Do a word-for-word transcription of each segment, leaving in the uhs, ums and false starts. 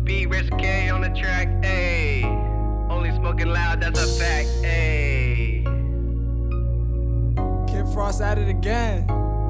B, Rich K on the track, ayy. Only smoking loud, that's a fact, ayy. Kid Frost at it again.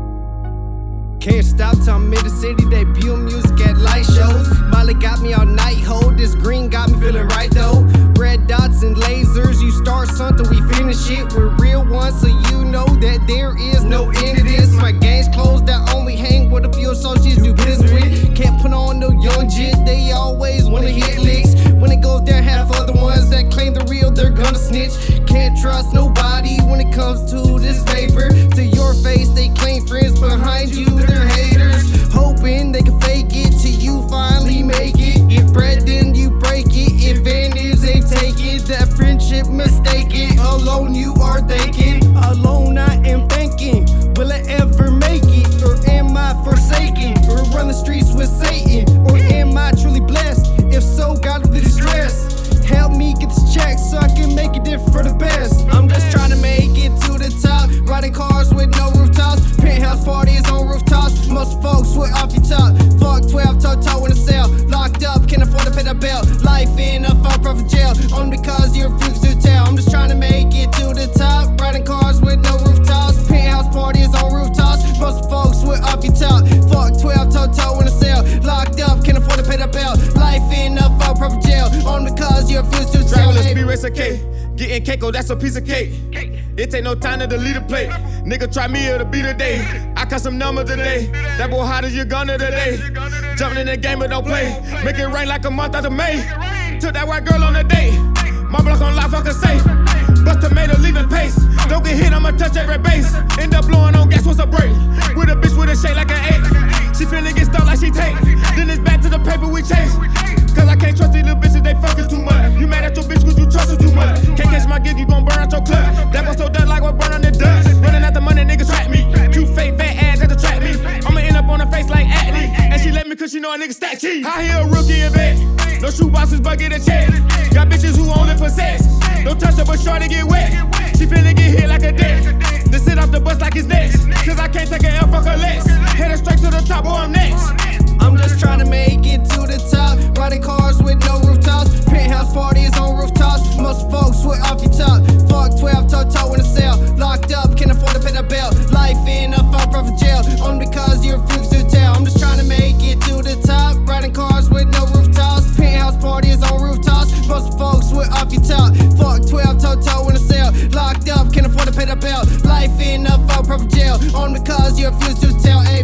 Can't stop till I'm in the city, debut music at light shows. Molly got me all night, hold this green got me feeling right though. Red dots and lasers, you start something, we finish it. We're real ones, so you know that there is no end to this. My gang's closed, I only hang with a few associates do business with. Can't put on no young jit, they always wanna hit licks. When it goes down, half other ones that claim the real, they're gonna snitch. Can't trust nobody when it comes to this paper. To your face, they claim friends behind you, they're haters. Hoping they can fake it till you finally make it. Get bread, then you break it. Advantage they take it. That friendship mistaken. Alone you are thinking. Alone I am thinking. Will I ever make it? Or am I forsaken? Or run the streets with Satan? Or am I truly blessed? If so, God will distress. Help me get this check so I can make it different for the best. I'm just trying to make it to the top. Riding cars with no rooftops. Penthouse parties on rooftops. Most folks with off your top. Fuck twelve, toe toe in a cell. Locked up, can't afford to pay the bill. Life in a for-profit jail. Only because you refuse to tell. I'm just trying to make it to the top. Riding cars with no rooftops. Penthouse parties on rooftops. Most folks with off your top. Fuck twelve, toe toe in a cell. Locked up, can't afford to pay the bill. Life in a for-profit jail. Only because you refuse to tell. Driving a speed racer K. Getting Keiko, that's a piece of cake. It take no time to delete a plate. Nigga try me, it'll be the day. I cut some numbers today. That boy hot as you gonna today. Jumping in the game but don't play. Make it rain like a month after May. Took that white girl on a date. My block on lock, fuck a safe. Bust tomato, leaving pace. Don't get hit, I'ma touch every base. End up blowing on gas, what's a break? With a bitch with a shake like an eight. She finna get stuck like she take. Then it's back to the paper we chase. Cause I can't trust these little bitches, they fucking too much. You mad at your bitch cause you trust her too much. Can't catch my gig, you gon' burn out your club. That boy so done like what burn on the dust. Running out the money, niggas track me. Two fake fat ass that attract me. I'ma end up on her face like acne. And she let me cause she know a nigga stack cheese. I hear a rookie in bed. No shoe boxes, but get a check. Got bitches who only for sex. Don't touch her, but shorty get wet. She finna get hit like a deck. Then sit off the bus like it's next. Cause I can't take an L, fuck her legs. Headed straight to the top, boy, I'm next. I'm just trying to make it to the top. Riding cars with no rooftops. Penthouse parties on rooftops. Most folks with off your top. Fuck twelve, toe toe in a cell. Locked up, can't afford to pay the bill. Life in a for-profit jail. Only because you refuse to tell. I'm just trying to make it to the top. Riding cars with no rooftops. Penthouse parties on rooftops. Most folks with off your top. Fuck twelve, toe toe in a cell. Locked up, can't afford to pay the bill. Life in a for-profit jail. Only because you refuse to tell. Hey.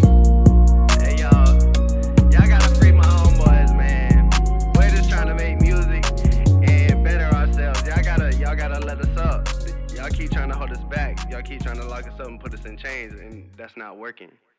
Y'all keep trying to hold us back. Y'all keep trying to lock us up and put us in chains, and that's not working.